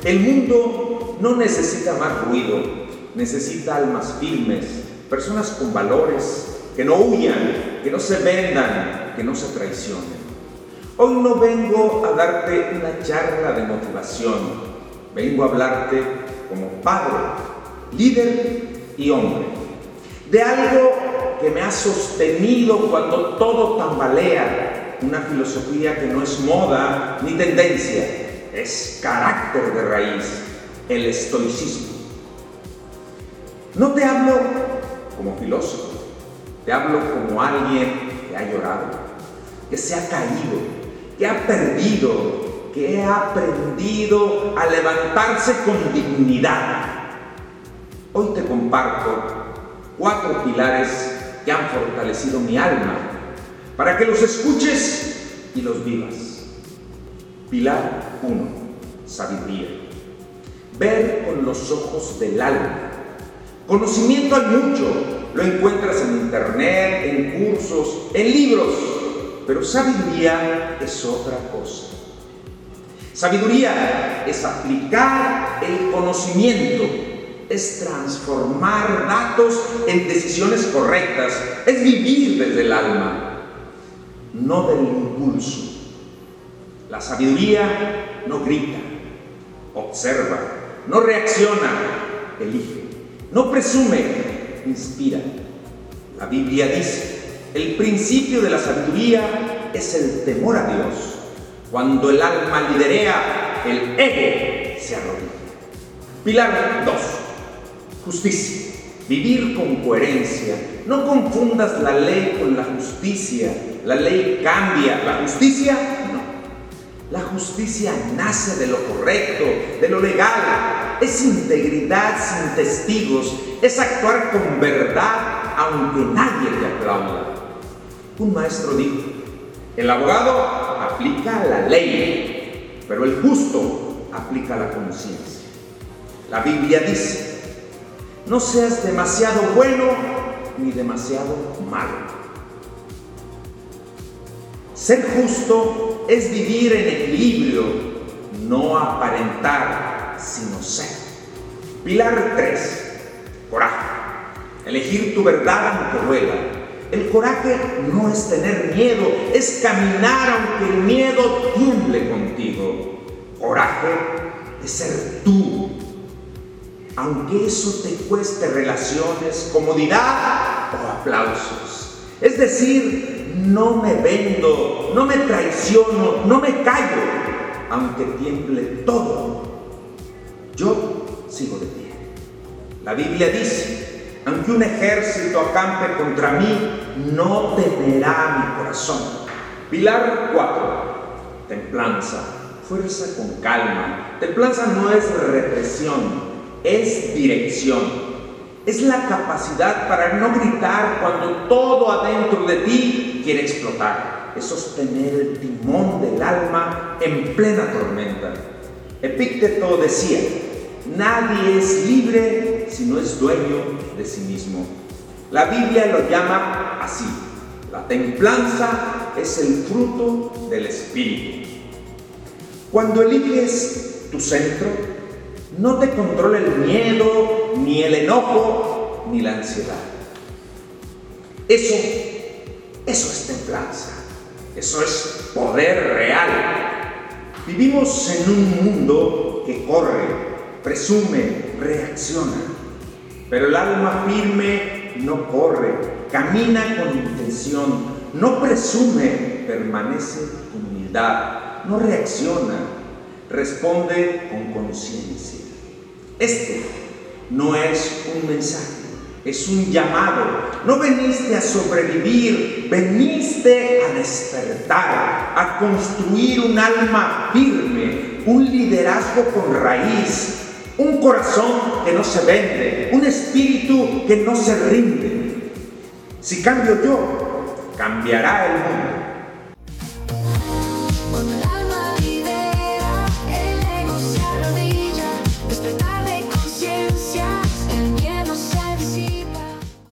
El mundo no necesita más ruido, necesita almas firmes, personas con valores, que no huyan, que no se vendan, que no se traicionen. Hoy no vengo a darte una charla de motivación, vengo a hablarte como padre, líder y hombre, de algo que me ha sostenido cuando todo tambalea, una filosofía que no es moda ni tendencia, es carácter de raíz, el estoicismo. No te hablo como filósofo, te hablo como alguien que ha llorado, que se ha caído, que ha perdido, que ha aprendido a levantarse con dignidad. Hoy te comparto 4 pilares que han fortalecido mi alma para que los escuches y los vivas. Pilar 1, sabiduría. Ver con los ojos del alma. Conocimiento hay mucho, lo encuentras en internet, en cursos, en libros, pero sabiduría es otra cosa. Sabiduría es aplicar el conocimiento, es transformar datos en decisiones correctas, es vivir desde el alma, no del impulso. La sabiduría no grita, observa, no reacciona, elige, no presume, inspira. La Biblia dice, el principio de la sabiduría es el temor a Dios. Cuando el alma liderea, el ego se arrodilla. Pilar 2. Justicia. Vivir con coherencia. No confundas la ley con la justicia. La ley cambia, la justicia no. La justicia nace de lo correcto, de lo legal. Es integridad sin testigos. Es actuar con verdad aunque nadie te aplauda. Un maestro dijo, el abogado aplica la ley, pero el justo aplica la conciencia. La Biblia dice, no seas demasiado bueno ni demasiado malo. Ser justo es vivir en equilibrio, no aparentar, sino ser. Pilar 3, coraje. Elegir tu verdad aunque duela. El coraje no es tener miedo, es caminar aunque el miedo tiemble contigo. Coraje es ser tú, aunque eso te cueste relaciones, comodidad o aplausos. Es decir, no me vendo, no me traiciono, no me callo, aunque tiemble todo. Yo sigo de pie. La Biblia dice, aunque un ejército acampe contra mí, no temerá mi corazón. Pilar 4, templanza, fuerza con calma. Templanza no es represión, es dirección. Es la capacidad para no gritar cuando todo adentro de ti quiere explotar. Es sostener el timón del alma en plena tormenta. Epicteto decía, nadie es libre si no es dueño de sí mismo. La Biblia lo llama así. La templanza es el fruto del Espíritu. Cuando eliges tu centro, no te controla el miedo, ni el enojo, ni la ansiedad. Eso es templanza. Eso es poder real. Vivimos en un mundo que corre, presume, reacciona. Pero el alma firme no corre, camina con intención, no presume, permanece con humildad, no reacciona, responde con conciencia. Este no es un mensaje, es un llamado. No veniste a sobrevivir, veniste a despertar, a construir un alma firme, un liderazgo con raíz, un corazón que no se vende, un espíritu que no se rinde. Si cambio yo, cambiará el mundo.